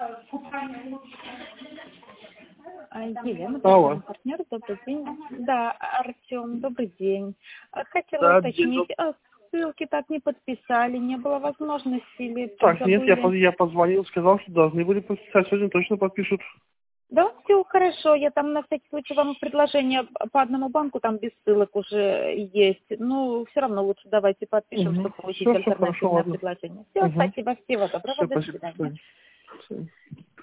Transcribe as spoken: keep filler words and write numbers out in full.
А, Елена, Алло. партнер, добрый день. Да, Артем, добрый день. А, Хотела Да, уточнить, а, ссылки так не подписали, не было возможности или Так, нет, я, забыли? поз- я позвонил, сказал, что должны были подписать. Сегодня точно подпишут. Да, все хорошо. Я там на всякий случай вам предложение по одному банку там без ссылок уже есть. Ну, все равно лучше давайте подпишем, Угу. чтобы получить Все, все хорошо, альтернативное ладно. предложение. Все, Угу. спасибо, всего доброго, Все, до спасибо. До свидания. свидания. До свидания.